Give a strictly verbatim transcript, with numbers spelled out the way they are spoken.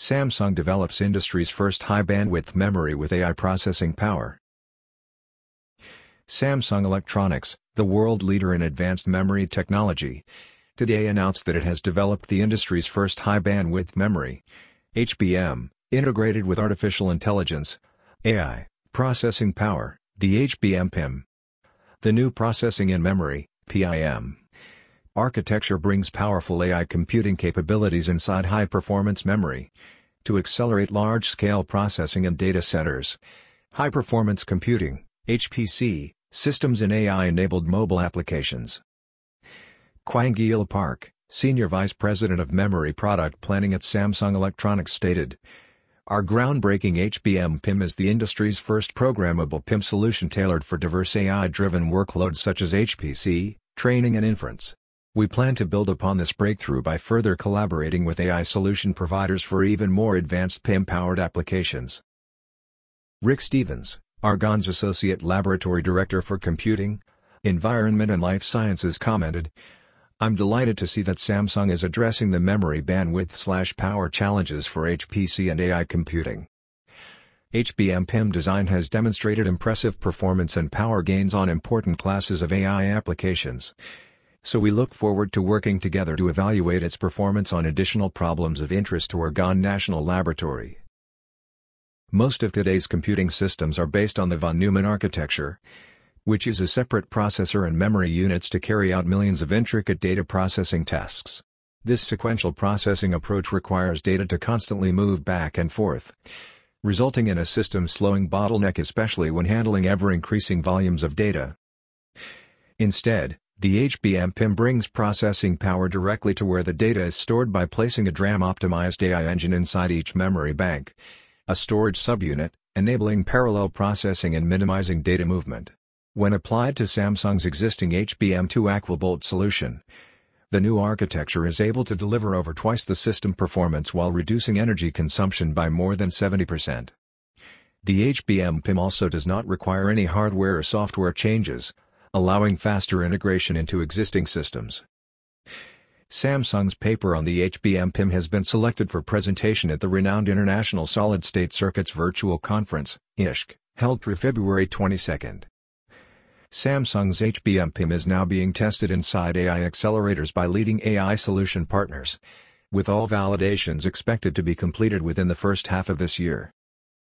Samsung develops industry's first high-bandwidth memory with A I processing power. Samsung Electronics, the world leader in advanced memory technology, today announced that it has developed the industry's first high-bandwidth memory, H B M, integrated with artificial intelligence, A I, processing power, the H B M P I M. The new Processing in Memory, P I M, architecture brings powerful A I computing capabilities inside high-performance memory to accelerate large-scale processing in data centers, high-performance computing, H P C, systems and A I-enabled mobile applications. Kwang-il Park, Senior Vice President of Memory Product Planning at Samsung Electronics stated, "Our groundbreaking H B M P I M is the industry's first programmable P I M solution tailored for diverse A I-driven workloads such as H P C, training and inference. We plan to build upon this breakthrough by further collaborating with A I solution providers for even more advanced P I M-powered applications." Rick Stevens, Argonne's Associate Laboratory Director for Computing, Environment and Life Sciences commented, "I'm delighted to see that Samsung is addressing the memory bandwidth/power challenges for H P C and A I computing. H B M P I M design has demonstrated impressive performance and power gains on important classes of A I applications. So we look forward to working together to evaluate its performance on additional problems of interest to Argonne National Laboratory." Most of today's computing systems are based on the von Neumann architecture, which uses separate processor and memory units to carry out millions of intricate data processing tasks. This sequential processing approach requires data to constantly move back and forth, resulting in a system slowing bottleneck especially when handling ever-increasing volumes of data. Instead, the H B M P I M brings processing power directly to where the data is stored by placing a DRAM-optimized A I engine inside each memory bank, a storage subunit, enabling parallel processing and minimizing data movement. When applied to Samsung's existing H B M two Aquabolt solution, the new architecture is able to deliver over twice the system performance while reducing energy consumption by more than seventy percent. The H B M P I M also does not require any hardware or software changes, allowing faster integration into existing systems. Samsung's paper on the H B M P I M has been selected for presentation at the renowned International Solid-State Circuits Virtual Conference, I S C, held through February twenty-second. Samsung's H B M P I M is now being tested inside A I accelerators by leading A I solution partners, with all validations expected to be completed within the first half of this year.